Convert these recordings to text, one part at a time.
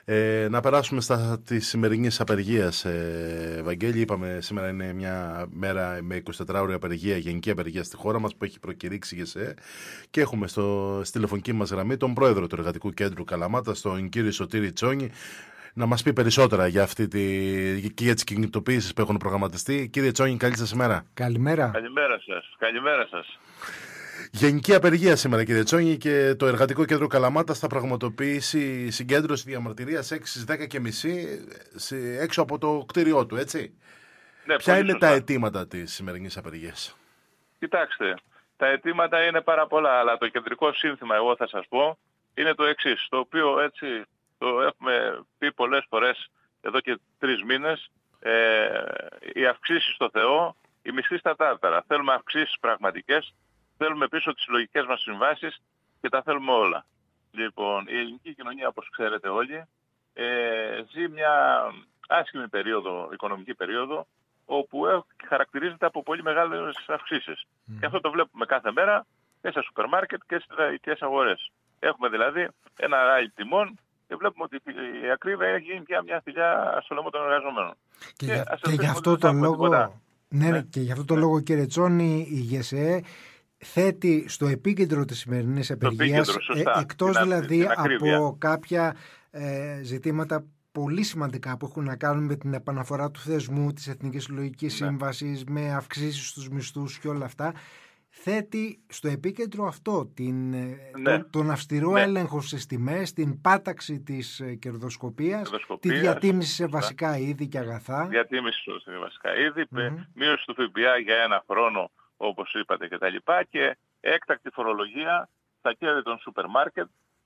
Να περάσουμε τη σημερινή απεργία, Βαγγέλη. Είπαμε σήμερα είναι μια μέρα με 24ωρη απεργία, γενική απεργία στη χώρα μας που έχει προκηρύξει η ΓΕΣΕ. Και έχουμε στη τηλεφωνική μας γραμμή τον πρόεδρο του Εργατικού Κέντρου Καλαμάτας, τον κύριο Σωτήρη Τσόνη, να μας πει περισσότερα για και για τις κινητοποιήσεις που έχουν προγραμματιστεί. Κύριε Τσόνη, καλή σας ημέρα. Καλημέρα. Καλημέρα σας. Γενική απεργία σήμερα, κύριε Τσόνη, και το Εργατικό Κέντρο Καλαμάτας θα πραγματοποιήσει συγκέντρωση διαμαρτυρίας 6:10:30 έξω από το κτίριό του, έτσι. Ναι, ποια είναι σωστά τα αιτήματα της σημερινής απεργίας? Κοιτάξτε, τα αιτήματα είναι πάρα πολλά, αλλά το κεντρικό σύνθημα, εγώ θα σας πω, είναι το εξής, το οποίο έτσι το έχουμε πει πολλές φορές εδώ και 3 μήνες, οι αυξήσεις στο Θεό, οι μισθοί στα τάρταρα. Θέλουμε αυξήσεις πραγματικές, θέλουμε πίσω τις συλλογικές μας συμβάσεις και τα θέλουμε όλα. Λοιπόν, η ελληνική κοινωνία, όπως ξέρετε όλοι, ζει μια άσχημη περίοδο, οικονομική περίοδο, όπου χαρακτηρίζεται από πολύ μεγάλες αυξήσεις. Και αυτό το βλέπουμε κάθε μέρα και στα σούπερ μάρκετ και στις λαϊκές αγορές. Έχουμε δηλαδή ένα ράλι τιμών και βλέπουμε ότι η ακρίβεια έχει γίνει πια μια θηλιά στο λαιμό των εργαζομένων. Και γι' αυτό το λόγο, και γι' αυτό το λόγο, κύριε Τσόνη, η ΓΕΣΕ θέτει στο επίκεντρο της σημερινής απεργίας, εκτός δηλαδή από κάποια ζητήματα πολύ σημαντικά που έχουν να κάνουν με την επαναφορά του θεσμού, της Εθνικής Συλλογικής Σύμβασης, με αυξήσεις στους μισθούς και όλα αυτά, θέτει στο επίκεντρο αυτό τον αυστηρό έλεγχο στις τιμές, την πάταξη της κερδοσκοπίας, τη διατίμηση σε βασικά είδη και αγαθά. Διατίμηση σε βασικά είδη, μείωση του ΦΠΑ για 1 χρόνο, όπως είπατε, και έκτακτη φορολογία στα κέρδη των σούπερ μάρκετ,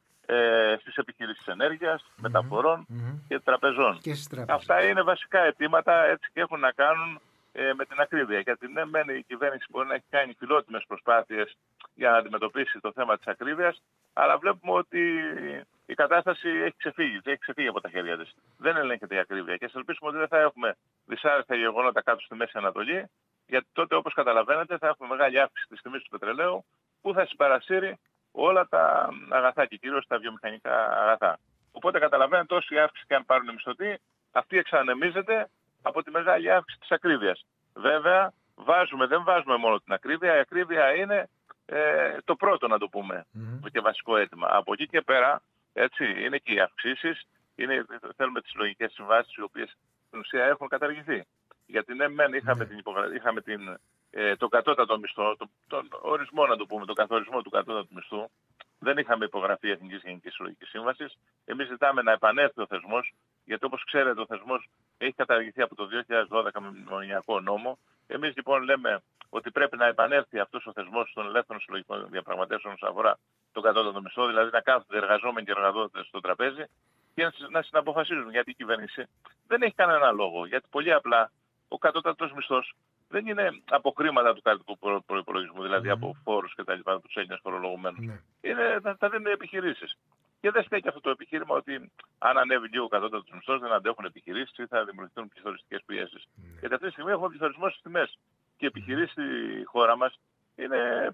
στις επιχειρήσεις ενέργειας, μεταφορών και τραπεζών. Αυτά είναι βασικά αιτήματα, έτσι, και έχουν να κάνουν με την ακρίβεια. Γιατί ναι, η κυβέρνηση μπορεί να έχει κάνει φιλότιμες προσπάθειες για να αντιμετωπίσει το θέμα της ακρίβειας, αλλά βλέπουμε ότι η κατάσταση έχει ξεφύγει από τα χέρια της. Δεν ελέγχεται η ακρίβεια και ας ελπίσουμε ότι δεν θα έχουμε δυσάρεστα γεγονότα κάτω στη Μέση Ανατολή, γιατί τότε, όπως καταλαβαίνετε, θα έχουμε μεγάλη αύξηση της τιμής του πετρελαίου που θα συμπαρασύρει όλα τα αγαθά και κυρίως τα βιομηχανικά αγαθά. Οπότε καταλαβαίνετε, όση αύξηση και αν πάρουν οι μισθωτοί, αυτή εξανεμίζεται από τη μεγάλη αύξηση της ακρίβειας. Βέβαια, δεν βάζουμε μόνο την ακρίβεια. Η ακρίβεια είναι το πρώτο, να το πούμε, και βασικό αίτημα. Από εκεί και πέρα, έτσι, είναι και οι αυξήσεις. Θέλουμε τις συλλογικές συμβάσεις, οι οποίες στην ουσία έχουν καταργηθεί. Γιατί ναι, είχαμε τον κατώτατο μισθό, τον ορισμό, να το πούμε, τον καθορισμό του κατώτατου μισθού. Δεν είχαμε υπογραφή Εθνικής Γενικής Συλλογικής Σύμβασης. Εμείς ζητάμε να επανέλθει ο θεσμός, γιατί όπως ξέρετε ο θεσμός έχει καταργηθεί από το 2012 με μνημονιακό νόμο. Εμείς λοιπόν λέμε ότι πρέπει να επανέλθει αυτός ο θεσμός των ελεύθερων συλλογικών διαπραγματεύσεων όσον αφορά τον κατώτατο μισθό, δηλαδή να κάθονται εργαζόμενοι και εργαδότες στο τραπέζι και να συναποφασίζουν. Γιατί η κυβέρνηση δεν έχει κανένα λόγο. Γιατί πολύ απλά ο κατώτατος μισθός δεν είναι από χρήματα του κρατικού προϋπολογισμού, δηλαδή από φόρους και τα λοιπά, τους Έλληνες φορολογουμένους. Θα δίνουν επιχειρήσεις. Και δεν στέκει αυτό το επιχείρημα ότι αν ανέβει λίγο ο κατώτατος μισθός δεν αντέχουν επιχειρήσεις ή θα δημιουργηθούν πληθωριστικές πιέσεις. Γιατί αυτή τη στιγμή έχουμε πληθωρισμό στις τιμές. Και οι επιχειρήσεις στη χώρα μας είναι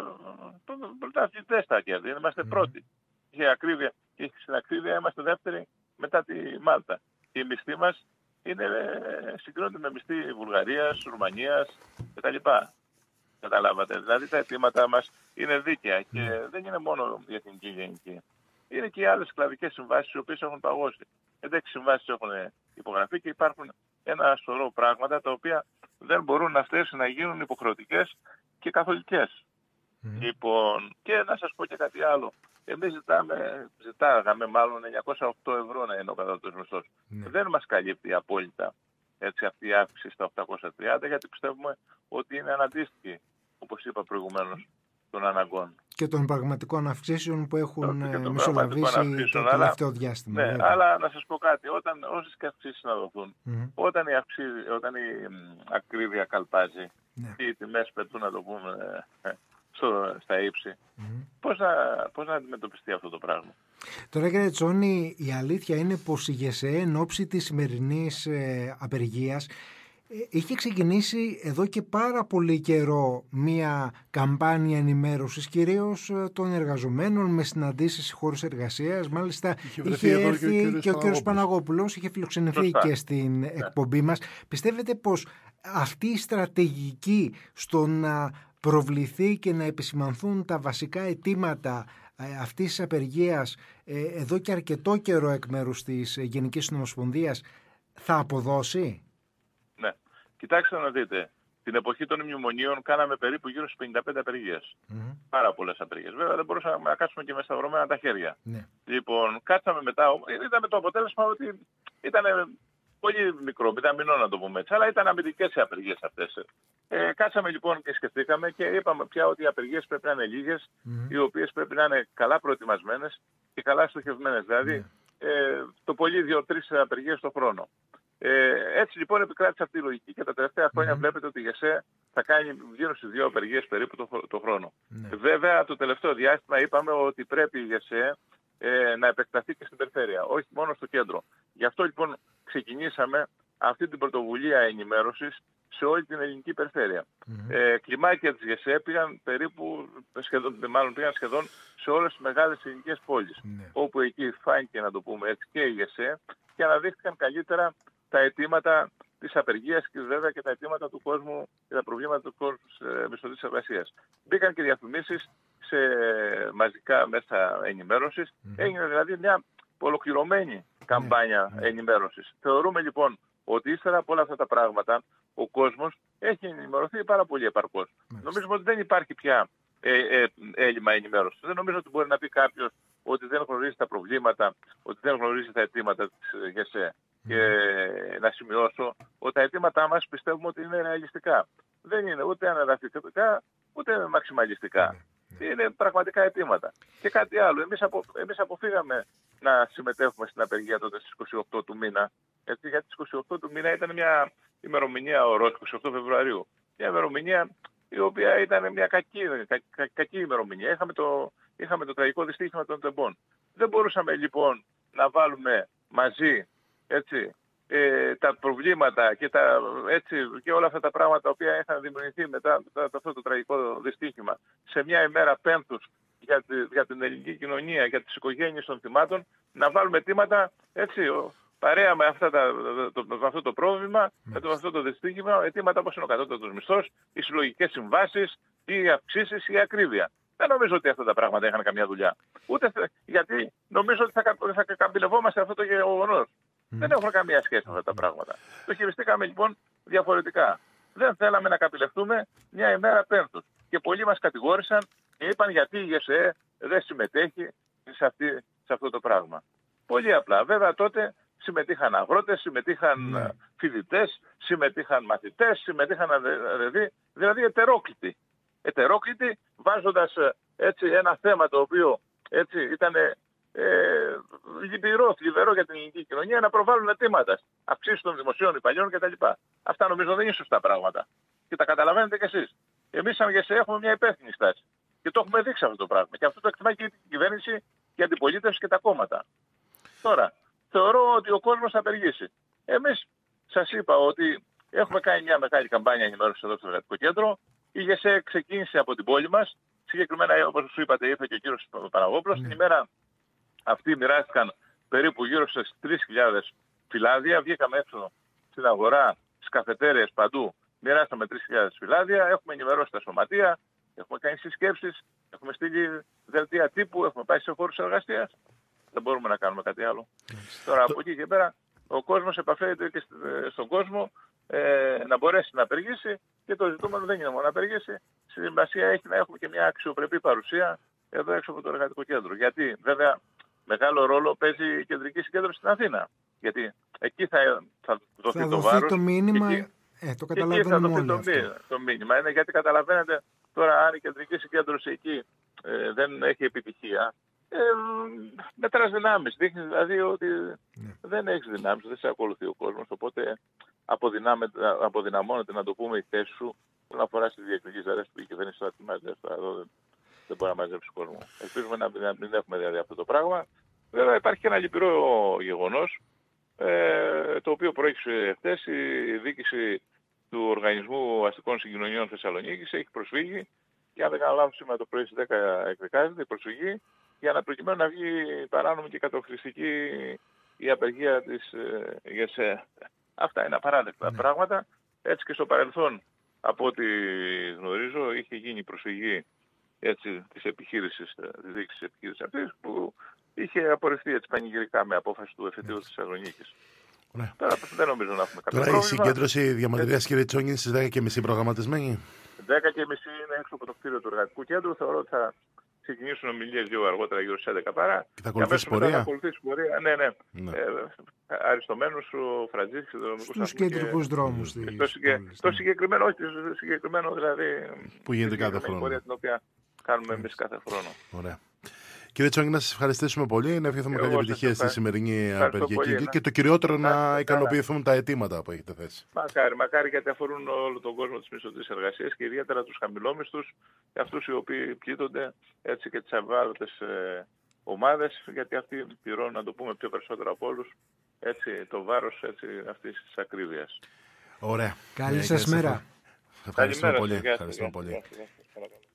πρωταθλητές στα κέρδη. Είμαστε πρώτοι. Και στην ακρίβεια είμαστε δεύτεροι μετά τη Μάλτα. Και οι μισθοί μας συγκρίνονται με μισθή Βουλγαρίας, Ρουμανίας κτλ. Καταλάβατε. Δηλαδή τα αιτήματά μας είναι δίκαια και δεν είναι μόνο η εθνική γενική. Είναι και οι άλλες κλαδικές συμβάσεις οι οποίες έχουν παγώσει. 11 συμβάσεις έχουν υπογραφεί και υπάρχουν ένα σωρό πράγματα τα οποία δεν μπορούν αυτές να γίνουν υποχρεωτικές και Λοιπόν, και να σας πω και κάτι άλλο. Εμείς ζητάγαμε μάλλον 908 ευρώ να είναι ο κατώτατος μισθός. Δεν μας καλύπτει απόλυτα αυτή η αύξηση στα 830, γιατί πιστεύουμε ότι είναι αναντίστοιχη, όπως είπα προηγουμένως, των αναγκών. Και των πραγματικών αυξήσεων που έχουν μεσολαβήσει το τελευταίο διάστημα. Ναι, αλλά να σας πω κάτι, όσες και αυξήσεις να δοθούν, όταν η ακρίβεια καλπάζει και οι τιμές πετούν, να το πούμε, στα ύψη, πώς να αντιμετωπιστεί αυτό το πράγμα? Τώρα, κύριε Τσόνη, η αλήθεια είναι πως η ΓΕΣΕ εν ώψη της σημερινής απεργίας Είχε ξεκινήσει εδώ και πάρα πολύ καιρό μία καμπάνια ενημέρωσης, κυρίως των εργαζομένων, με συναντήσεις σε χώρους εργασίας. Μάλιστα είχε έρθει και ο κύριος Παναγόπουλος, είχε φιλοξενηθεί και στην εκπομπή μας. Πιστεύετε πως αυτή η στρατηγική στο να προβληθεί και να επισημανθούν τα βασικά αιτήματα αυτής της απεργίας εδώ και αρκετό καιρό εκ μέρους της Γενικής Συνομοσπονδίας θα αποδώσει? Ναι. Κοιτάξτε να δείτε. Την εποχή των μνημονίων κάναμε περίπου γύρω στις 55 απεργίες. Πάρα πολλές απεργίες. Βέβαια δεν μπορούσαμε να κάτσουμε και με σταυρωμένα τα χέρια. Λοιπόν, κάτσαμε μετά. Είδαμε το αποτέλεσμα ότι ήταν πολύ μικρό, μηδαμινό να το πούμε έτσι. Αλλά ήταν αμυντικές οι απεργίες αυτές. Κάτσαμε λοιπόν και σκεφτήκαμε και είπαμε πια ότι οι απεργίες πρέπει να είναι λίγες, οι οποίες πρέπει να είναι καλά προετοιμασμένες και καλά στοχευμένες. Δηλαδή το πολύ 2-3 απεργίες το χρόνο. Έτσι λοιπόν επικράτησε αυτή η λογική και τα τελευταία χρόνια βλέπετε ότι η ΓΕΣΕ θα κάνει γύρω στις 2 απεργίες περίπου το χρόνο. Βέβαια το τελευταίο διάστημα είπαμε ότι πρέπει η ΓΕΣΕ να επεκταθεί και στην περιφέρεια, όχι μόνο στο κέντρο. Γι' αυτό λοιπόν ξεκινήσαμε αυτή την πρωτοβουλία ενημέρωσης σε όλη την ελληνική περιφέρεια. Κλιμάκια της ΓΕΣΕ πήγαν σχεδόν σε όλες τις μεγάλες ελληνικές πόλεις. Όπου εκεί φάνηκε, να το πούμε έτσι, και η ΓΕΣΕ και αναδείχθηκαν καλύτερα τα αιτήματα της απεργίας και βέβαια και τα αιτήματα του κόσμου και τα προβλήματα του κόσμου της μισθωτής εργασίας. Μπήκαν και διαφημίσεις σε μαζικά μέσα ενημέρωσης. Έγινε δηλαδή μια ολοκληρωμένη καμπάνια ενημέρωσης. Θεωρούμε λοιπόν ότι ύστερα από όλα αυτά τα πράγματα ο κόσμος έχει ενημερωθεί πάρα πολύ επαρκώς. Νομίζουμε ότι δεν υπάρχει πια έλλειμμα ενημέρωσης. Δεν νομίζω ότι μπορεί να πει κάποιος ότι δεν γνωρίζει τα προβλήματα, ότι δεν γνωρίζει τα αιτήματα της ΓΕΣΕ. Και να σημειώσω ότι τα αιτήματά μας πιστεύουμε ότι είναι ρεαλιστικά. Δεν είναι ούτε αναδαφικά, ούτε μαξιμαλιστικά. Είναι πραγματικά αιτήματα. Και κάτι άλλο. Εμείς αποφύγαμε να συμμετέχουμε στην απεργία τότε στις 28 του μήνα. Γιατί στις 28 του μήνα ήταν μια ημερομηνία ορός, 28 Φεβρουαρίου. Μια ημερομηνία η οποία ήταν μια κακή ημερομηνία. Είχαμε το τραγικό δυστύχημα των τεμπών. Δεν μπορούσαμε λοιπόν να βάλουμε μαζί τα προβλήματα και όλα αυτά τα πράγματα τα οποία είχαν δημιουργηθεί μετά αυτό το τραγικό δυστύχημα σε μια ημέρα Πέμπτους για την ελληνική κοινωνία, για τις οικογένειες των θυμάτων, να βάλουμε αιτήματα παρέα με αυτό το πρόβλημα, με αυτό το δυστύχημα, αιτήματα όπως είναι ο κατώτατος μισθός, οι συλλογικές συμβάσεις, οι αυξήσεις, η ακρίβεια. Δεν νομίζω ότι αυτά τα πράγματα είχαν καμιά δουλειά. Γιατί νομίζω ότι θα καμπυλευόμαστε αυτό το γεγονός. Δεν έχουν καμία σχέση με αυτά τα πράγματα. Το χειριστήκαμε λοιπόν διαφορετικά. Δεν θέλαμε να καπηλευτούμε μια ημέρα Πέμπτους. Και πολλοί μας κατηγόρησαν και είπαν γιατί η ΓΕΣΕ δεν συμμετέχει σε αυτό το πράγμα. Πολύ απλά. Βέβαια τότε συμμετείχαν αγρότες, συμμετείχαν φοιτητές, συμμετείχαν μαθητές, συμμετείχαν δηλαδή ετερόκλητοι. Ετερόκλητοι βάζοντας ένα θέμα το οποίο ήταν θλιβερό για την ελληνική κοινωνία, να προβάλλουν αιτήματα. Αυξήσεις των δημοσίων υπαλλήλων κτλ. Αυτά νομίζω δεν είναι σωστά πράγματα. Και τα καταλαβαίνετε κι εσείς. Εμείς σαν ΓΕΣΕ έχουμε μια υπεύθυνη στάση. Και το έχουμε δείξει αυτό το πράγμα. Και αυτό το εκτιμάει και η κυβέρνηση και η αντιπολίτευση και τα κόμματα. Τώρα, θεωρώ ότι ο κόσμος θα απεργήσει. Εμείς σας είπα ότι έχουμε κάνει μια μεγάλη καμπάνια ενημέρωσης εδώ στο Εργατικό Κέντρο. Η ΓΕΣΕ ξεκίνησε από την πόλη μας. Συγκεκριμένα, όπως σου είπατε, ήρθε και ο κύριος Παναγόπουλος. Την ημέρα αυτή μοιράστηκαν περίπου γύρω στις 3.000 φυλάδια. Βγήκαμε έξω στην αγορά, στις καφετέρειες παντού. Μοιράσαμε 3.000 φυλάδια. Έχουμε ενημερώσει τα σωματεία. Έχουμε κάνει συσκέψεις. Έχουμε στείλει δελτία τύπου. Έχουμε πάει σε χώρους εργασίας. Δεν μπορούμε να κάνουμε κάτι άλλο. Τώρα από εκεί και πέρα ο κόσμος επαφέεται και στον κόσμο να μπορέσει να απεργήσει και το ζητούμενο δεν είναι μόνο να απεργήσει. Σημασία έχει να έχουμε και μια αξιοπρεπή παρουσία εδώ έξω από το Εργατικό Κέντρο. Γιατί βέβαια μεγάλο ρόλο παίζει η κεντρική συγκέντρωση στην Αθήνα. Γιατί εκεί θα δοθεί το βάρος. Το μήνυμα, εκεί, το καταλαβαίνουμε όλοι το μήνυμα. Είναι γιατί καταλαβαίνετε τώρα αν η κεντρική συγκέντρωση εκεί δεν έχει επιτυχία, μετράς δυνάμεις. Δείχνει δηλαδή ότι δεν έχεις δυνάμεις, δεν σε ακολουθεί ο κόσμος. Οπότε αποδυναμώνεται, να το πούμε, η θέση σου όσον αφορά στις διεκλογικές δαρές που η κυβέρνηση θα ετοιμάζει. Εδώ δεν μπορεί να μαζέψει κόσμο. Ελπίζουμε να μην έχουμε δηλαδή αυτό το πράγμα. Βέβαια υπάρχει και ένα λυπηρό γεγονός, το οποίο προέκυψε χθες. Η διοίκηση του Οργανισμού Αστικών Συγκοινωνιών Θεσσαλονίκης έχει προσφύγει και αν δεν κάνω λάθος σήμερα το πρωί στις 10 εκδικάζεται η προσφυγή για να προκειμένου να βγει παράνομη και κατοχρηστική η απεργία της ΓΕΣΕ. Αυτά είναι απαράδεκτα πράγματα. Έτσι και στο παρελθόν, από ό,τι γνωρίζω, είχε γίνει προσφυγή της επιχείρησης, της διοίκησης επιχείρησης αυτής, που είχε απορριφθεί έτσι πανηγυρικά με απόφαση του εφετείου της Θεσσαλονίκης. Τώρα δεν νομίζω να έχουμε κάποιο πρόβλημα. Η συγκέντρωση διαμαρτυρίας, κύριε Τσόνη, είναι στις 10:30 προγραμματισμένη. 10:30 είναι έξω από το κτίριο του Εργατικού Κέντρου. Θεωρώ ότι θα ξεκινήσουν ομιλίες λίγο αργότερα, γύρω στις 11 παρά. Και θα ακολουθήσει πορεία. Θα ακολουθήσει πορεία, ναι. Αριστομένους, ο Φραντζής, στους κεντρικούς δρόμους. Το συγκεκριμένο, όχι, το συγκεκριμένο δηλαδή. Που γίνεται κάθε χρόνο. Πορεία την οποία κάνουμε εμείς κάθε χρόνο. Ωραία. Κύριε Τσόνη, να σας ευχαριστήσουμε πολύ. Να ευχηθούμε καλή επιτυχία στη σημερινή απεργία και το κυριότερο να ικανοποιηθούν τα αιτήματα που έχετε θέσει. Μακάρι, γιατί αφορούν όλο τον κόσμο της μισθωτής εργασίας και ιδιαίτερα τους χαμηλόμισθους, αυτούς οι οποίοι πλήττονται έτσι και τις ευάλωτες ομάδες, γιατί αυτοί πληρώνουν, να το πούμε πιο περισσότερο από όλους, έτσι, το βάρος αυτής της ακρίβειας. Ωραία. Καλή σας μέρα. Ευχαριστούμε πολύ.